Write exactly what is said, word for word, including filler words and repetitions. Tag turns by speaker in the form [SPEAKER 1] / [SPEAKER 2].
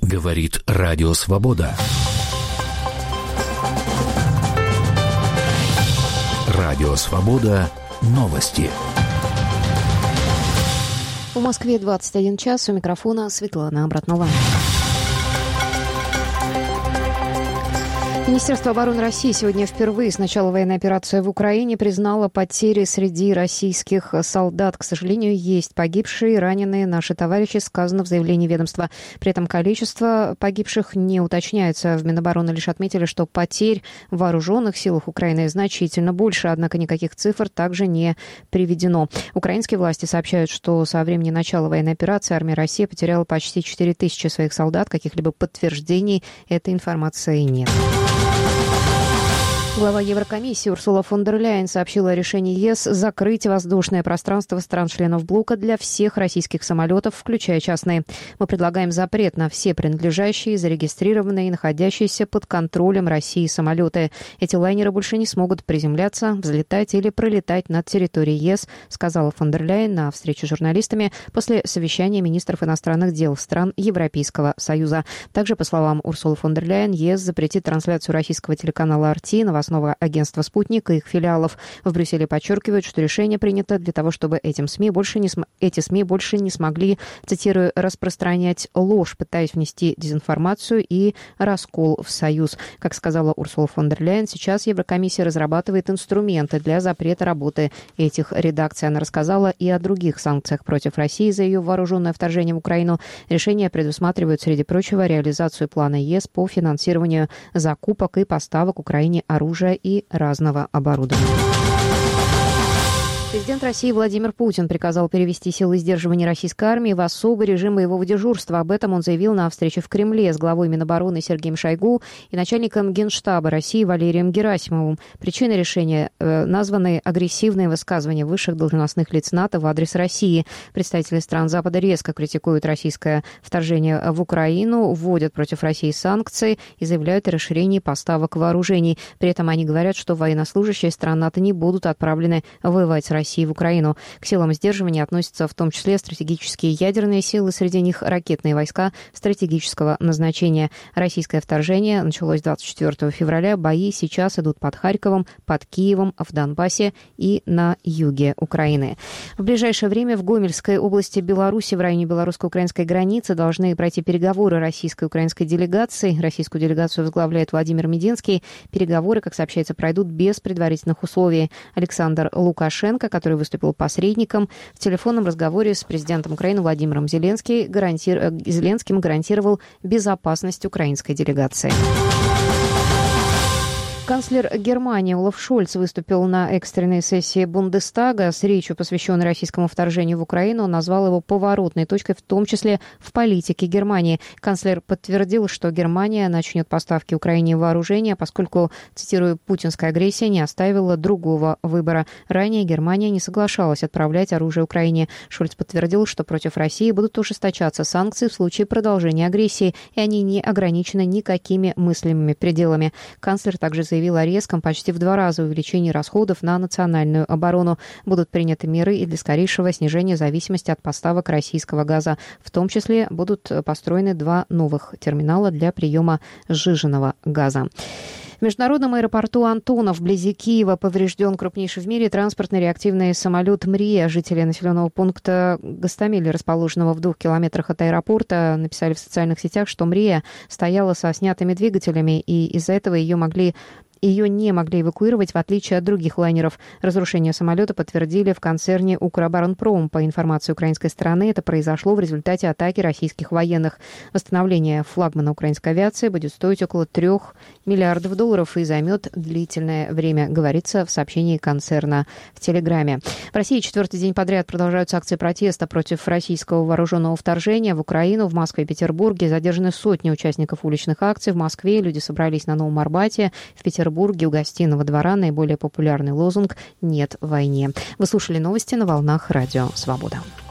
[SPEAKER 1] Говорит Радио Свобода. Радио Свобода. Новости.
[SPEAKER 2] В Москве двадцать один час. У микрофона Светлана Абратнова. Министерство обороны России сегодня впервые с начала военной операции в Украине признало потери среди российских солдат. К сожалению, есть погибшие и раненые наши товарищи, сказано в заявлении ведомства. При этом количество погибших не уточняется. В Минобороны лишь отметили, что потерь в вооруженных силах Украины значительно больше, однако никаких цифр также не приведено. Украинские власти сообщают, что со времени начала военной операции армия России потеряла почти четыре тысячи своих солдат. Каких-либо подтверждений этой информации нет. Глава Еврокомиссии Урсула фон дер Ляйен сообщила о решении ЕС закрыть воздушное пространство стран-членов блока для всех российских самолетов, включая частные. Мы предлагаем запрет на все принадлежащие, зарегистрированные и находящиеся под контролем России самолеты. Эти лайнеры больше не смогут приземляться, взлетать или пролетать над территорией ЕС, сказала фон дер Ляйен на встрече с журналистами после совещания министров иностранных дел стран Европейского Союза. Также, по словам Урсулы фон дер Ляйен, ЕС запретит трансляцию российского телеканала эр ти, новостного агентства «Спутник» и их филиалов. В Брюсселе подчеркивают, что решение принято для того, чтобы этим СМИ больше не см... эти СМИ больше не смогли, цитирую, распространять ложь, пытаясь внести дезинформацию и раскол в Союз. Как сказала Урсула фон дер Ляйен, сейчас Еврокомиссия разрабатывает инструменты для запрета работы этих редакций. Она рассказала и о других санкциях против России за ее вооруженное вторжение в Украину. Решения предусматривают, среди прочего, реализацию плана ЕС по финансированию закупок и поставок Украине оружия и разного оборудования. Президент России Владимир Путин приказал перевести силы сдерживания российской армии в особый режим боевого дежурства. Об этом он заявил на встрече в Кремле с главой Минобороны Сергеем Шойгу и начальником Генштаба России Валерием Герасимовым. Причиной решения э, названы агрессивные высказывания высших должностных лиц НАТО в адрес России. Представители стран Запада резко критикуют российское вторжение в Украину, вводят против России санкции и заявляют о расширении поставок вооружений. При этом они говорят, что военнослужащие стран НАТО не будут отправлены воевать с России в Украину. К силам сдерживания относятся в том числе стратегические ядерные силы, среди них ракетные войска стратегического назначения. Российское вторжение началось двадцать четвёртого февраля. Бои сейчас идут под Харьковом, под Киевом, в Донбассе и на юге Украины. В ближайшее время в Гомельской области Беларуси, в районе белорусско-украинской границы, должны пройти переговоры российской и украинской делегации. Российскую делегацию возглавляет Владимир Мединский. Переговоры, как сообщается, пройдут без предварительных условий. Александр Лукашенко, который выступил посредником, в телефонном разговоре с президентом Украины Владимиром Зеленским, гарантир... Зеленским гарантировал безопасность украинской делегации. Канцлер Германии Олаф Шольц выступил на экстренной сессии Бундестага с речью, посвященной российскому вторжению в Украину. Он назвал его поворотной точкой, в том числе в политике Германии. Канцлер подтвердил, что Германия начнет поставки Украине вооружения, поскольку, цитирую, «путинская агрессия не оставила другого выбора». Ранее Германия не соглашалась отправлять оружие Украине. Шольц подтвердил, что против России будут ужесточаться санкции в случае продолжения агрессии, и они не ограничены никакими мыслимыми пределами. Канцлер также заявил, заявил о резком почти в два раза увеличении расходов на национальную оборону. Будут приняты меры и для скорейшего снижения зависимости от поставок российского газа. В том числе будут построены два новых терминала для приема сжиженного газа. В международном аэропорту Антонов вблизи Киева поврежден крупнейший в мире транспортный реактивный самолет «Мрия». Жители населенного пункта Гостомель, расположенного в двух километрах от аэропорта, написали в социальных сетях, что «Мрия» стояла со снятыми двигателями, и из-за этого ее могли Ее не могли эвакуировать, в отличие от других лайнеров. Разрушение самолета подтвердили в концерне «Укроборонпром». По информации украинской стороны, это произошло в результате атаки российских военных. Восстановление флагмана украинской авиации будет стоить около трех миллиардов долларов и займет длительное время, говорится в сообщении концерна в Телеграме. В России четвертый день подряд продолжаются акции протеста против российского вооруженного вторжения в Украину. В Москве и Петербурге задержаны сотни участников уличных акций. В Москве люди собрались на Новом Арбате, в Петербурге Петербурге у Гостиного двора наиболее популярный лозунг «Нет войне». Вы слушали новости на волнах Радио Свобода.